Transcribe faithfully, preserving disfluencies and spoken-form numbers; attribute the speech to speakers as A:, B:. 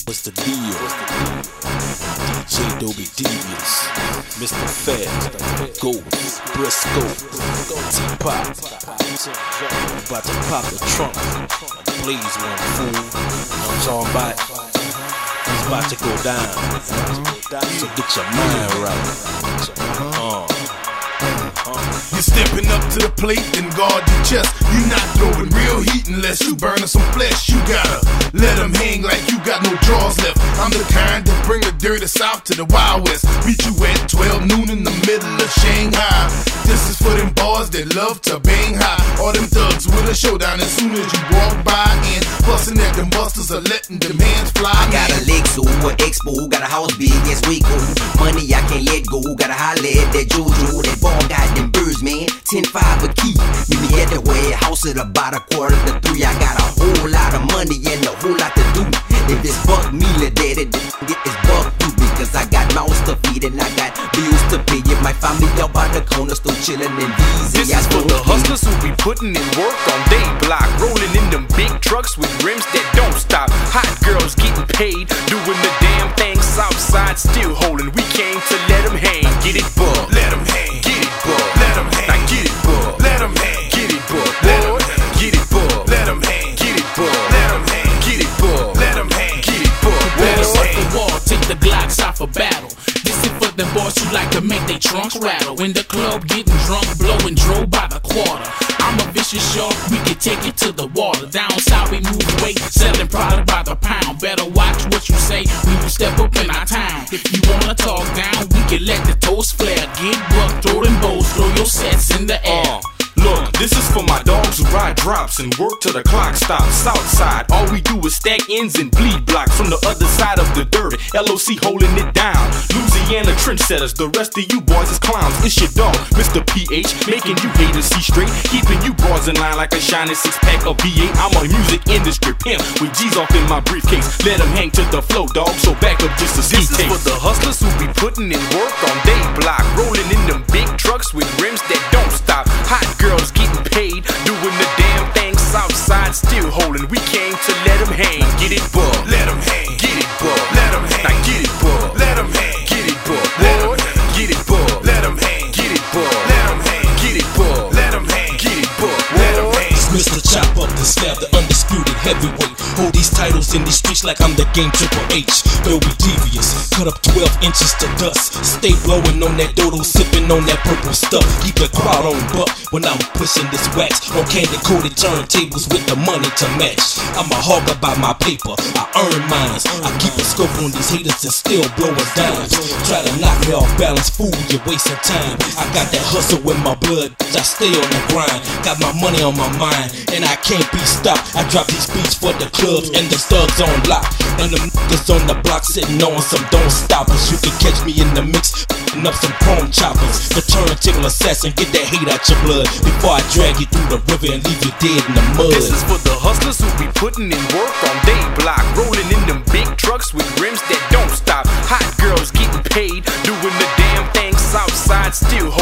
A: What's the deal? D J Dobie Devious, Mister Fed, Ghost, Briscoe, T-Pop. About to pop the trunk, blaze one fool. You know what I'm talking about? It's about to go down, so get your mind right. Uh.
B: You're stepping up to the plate and guard your chest. You're not throwing real heat unless you burning some flesh. You gotta let them hang like you got no drawers left. I'm the kind that bring the dirty south to the Wild West. Meet you at twelve noon in the middle of Shanghai. This is for them boys that love to bang high. All them thugs with a showdown as soon as you walk by. And busting at them busters are letting them hands fly.
C: I got a Lexus, an Expo, got a house big as Waco. Money I can't let go, gotta holler at that Jojo. That ball got them birds, man, ten five a key. Meet me at the warehouse at about a quarter to three. I got a whole lot of money and a whole lot to do. If it's buck me, let daddy get this buck too. Because I got mouths to feed and I got bills to pay. If my family up by the corner still chillin' and easy.
D: This is for the hustlers who be putting in work on day block, rolling in them big trucks with rims that don't stop. Hot girls getting paid, doing the damn thing. Southside still holding. We came to let them hang. Get it, bug.
B: Let them hang.
D: Get it, bug.
B: Let them hang.
D: Now get it, bug.
B: Let them hang.
D: Get it, bug.
B: Let them hang.
D: Get it, bug.
B: Let them hang.
D: Get it, bug.
B: Let them hang.
D: Get it, bug.
B: Let them hang.
D: Get it, bug.
B: Let them
E: Off
B: hang.
E: the wall, take the Glocks out for battle. This is for them boys who like to make they trunks rattle. In the club, getting drunk, blowing dro by the quarter. I'm a vicious shark, we can take it to the water. Down south, we move weight, selling product by the pound. Better watch what you say when you step up in our town. If you wanna talk down, we can let the toast flare. Get buck, throw them bows, throw your sets in the air.
D: Uh. Look, this is for my dogs who ride drops and work till the clock stops. Southside, all we do is stack ends and bleed blocks from the other side of the dirty. L O C holding it down. Louisiana trendsetters, the rest of you boys is clowns. It's your dog, Mister P H, making you haters see straight, keeping you broads in line like a shiny six pack of V eight. I'm a music industry pimp with G's off in my briefcase. Let them hang to the flow, dog. So back up just a see taste. This is for the hustlers who be putting in work on day block, rolling in them big trucks with rims that don't stop. Hot girls getting paid, doing the damn thing. Southside still holding. We came to let them hang. Get it, bug.
B: Let them hang.
D: Get it, bug.
B: Let them hang.
D: Now get it, bug.
B: Let them hang.
D: Get it, bug.
B: Let them hang.
D: Get it, bug.
B: Let them hang.
D: Get it, bug.
B: Let them hang.
D: Get it, bug.
B: Let them hang.
D: Get it, bug.
B: Let them hang.
A: It's Mister Chop Up the Slab, the undisputed heavyweight. Hold these titles in these streets like I'm the game Triple H. Dobie Devious, cut up twelve inches to dust. Stay blowing on that dodo, sipping on that purple stuff. Keep the crowd on buck when I'm pushing this wax on candy coated turntables with the money to match. I'm a hog about my paper, I earn mines. I keep a scope on these haters and still blowing dimes. Try to knock me off balance, fool, you're wasting time. I got that hustle in my blood, I stay on the grind. Got my money on my mind, and I can't be stopped. I drop these beats for the clubs and the thugs on lock. And the niggas on the block sitting on some don't stop us. You can catch me in the mix, f***ing up some chrome choppers. The turntable assassin, get that hate out your blood before I drag you through the river and leave you dead in the mud.
D: This is for the hustlers who be putting in work on day block, rolling in them big trucks with rims that don't stop. Hot girls getting paid, doing the damn thing. Southside still